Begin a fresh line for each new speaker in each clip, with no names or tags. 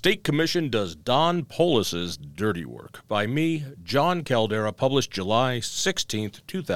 State Commission Does Don Polis's Dirty Work by me, John Caldera, published July 16,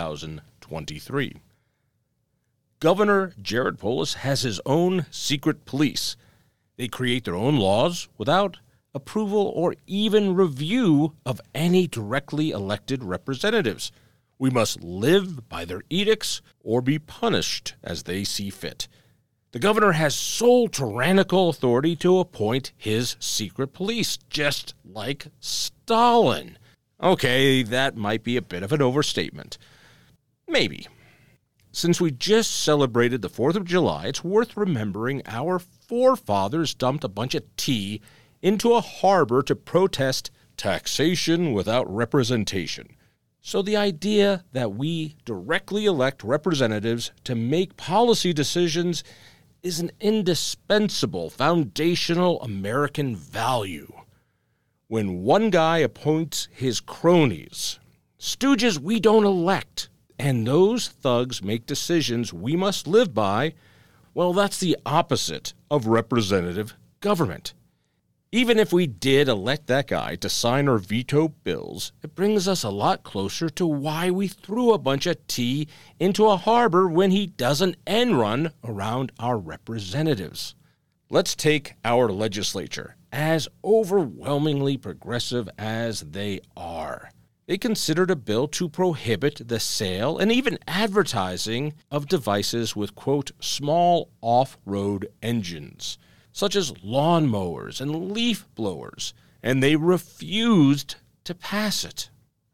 2023. Governor Jared Polis has his own secret police. They create their own laws without approval or even review of any directly elected representatives. We must live by their edicts or be punished as they see fit. The governor has sole tyrannical authority to appoint his secret police, just like Stalin. Okay, that might be a bit of an overstatement. Maybe. Since we just celebrated the 4th of July, it's worth remembering our forefathers dumped a bunch of tea into a harbor to protest taxation without representation. So the idea that we directly elect representatives to make policy decisions is an indispensable, foundational American value. When one guy appoints his cronies, stooges we don't elect, and those thugs make decisions we must live by, well, that's the opposite of representative government. Even if we did elect that guy to sign or veto bills, it brings us a lot closer to why we threw a bunch of tea into a harbor when he doesn't end run around our representatives. Let's take our legislature, as overwhelmingly progressive as they are. They considered a bill to prohibit the sale and even advertising of devices with, quote, small off-road engines, such as lawnmowers and leaf blowers, and they refused to pass it.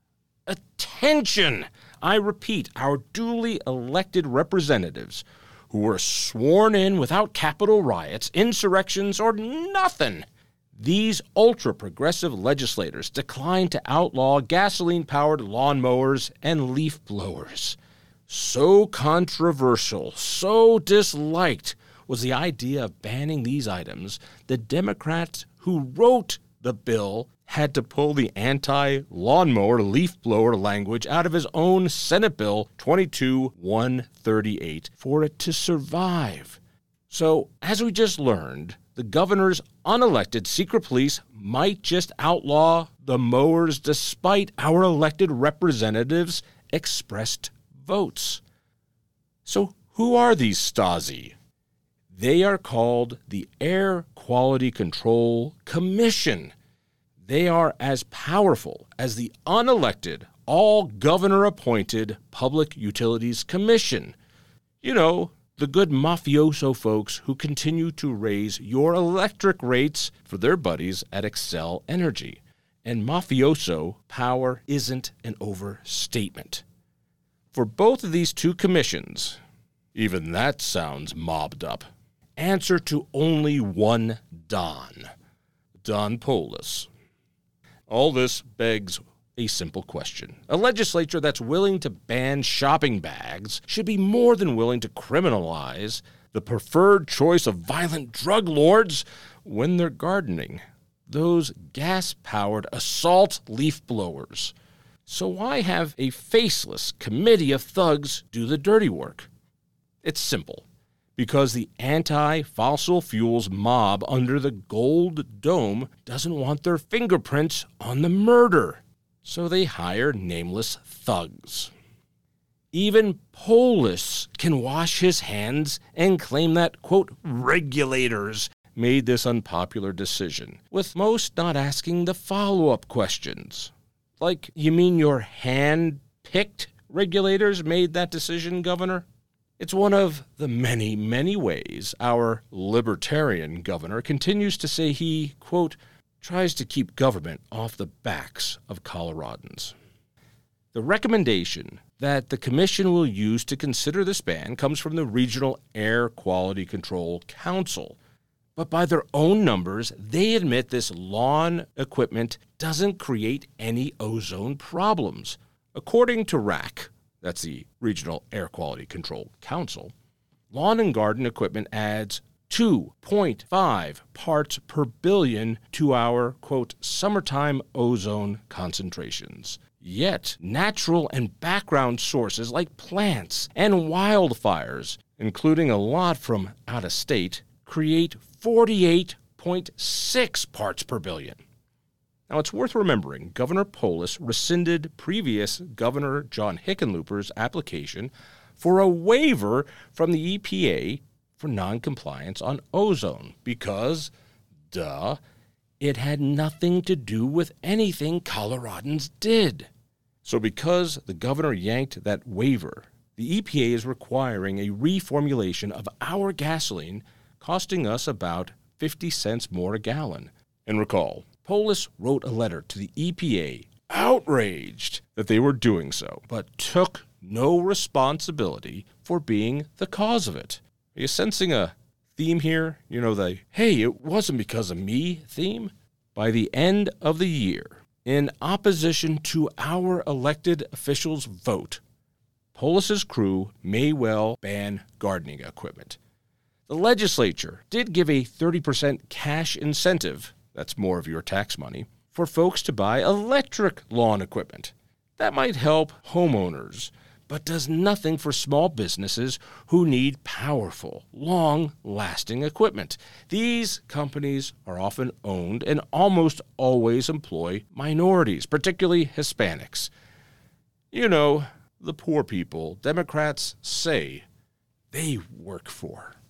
Attention! I repeat, our duly elected representatives, who were sworn in without Capitol riots, insurrections, or nothing. These ultra-progressive legislators declined to outlaw gasoline-powered lawnmowers and leaf blowers. So controversial, so disliked was the idea of banning these items, the Democrats who wrote the bill had to pull the anti-lawnmower leaf blower language out of his own Senate Bill 22-138 for it to survive. So, as we just learned, the governor's unelected secret police might just outlaw the mowers despite our elected representatives' expressed votes. So, who are these Stasi? They are called the Air Quality Control Commission. They are as powerful as the unelected, all-governor-appointed Public Utilities Commission. You know, the good mafioso folks who continue to raise your electric rates for their buddies at Xcel Energy. And mafioso power isn't an overstatement. For both of these two commissions, even that sounds mobbed up, answer to only one Don Polis. All this begs a simple question. A legislature that's willing to ban shopping bags should be more than willing to criminalize the preferred choice of violent drug lords when they're gardening, those gas-powered assault leaf blowers. So why have a faceless committee of thugs do the dirty work? It's simple. Because the anti-fossil fuels mob under the Gold Dome doesn't want their fingerprints on the murder. So they hire nameless thugs. Even Polis can wash his hands and claim that, quote, regulators made this unpopular decision, with most not asking the follow-up questions. Like, you mean your hand-picked regulators made that decision, Governor? It's one of the many, many ways our libertarian governor continues to say he, quote, tries to keep government off the backs of Coloradans. The recommendation that the commission will use to consider this ban comes from the Regional Air Quality Control Council. But by their own numbers, they admit this lawn equipment doesn't create any ozone problems. According to RAC, that's the Regional Air Quality Control Council, lawn and garden equipment adds 2.5 parts per billion to our, quote, summertime ozone concentrations. Yet, natural and background sources like plants and wildfires, including a lot from out of state, create 48 0.6 parts per billion. Now, it's worth remembering Governor Polis rescinded previous Governor John Hickenlooper's application for a waiver from the EPA for noncompliance on ozone because, it had nothing to do with anything Coloradans did. So because the governor yanked that waiver, the EPA is requiring a reformulation of our gasoline, costing us about 50 cents more a gallon. And recall, Polis wrote a letter to the EPA, outraged that they were doing so, but took no responsibility for being the cause of it. Are you sensing a theme here? You know, the, hey, it wasn't because of me theme? By the end of the year, in opposition to our elected officials' vote, Polis's crew may well ban gardening equipment. The legislature did give a 30% cash incentive, that's more of your tax money, for folks to buy electric lawn equipment. That might help homeowners, but does nothing for small businesses who need powerful, long-lasting equipment. These companies are often owned and almost always employ minorities, particularly Hispanics. You know, the poor people Democrats say they work for.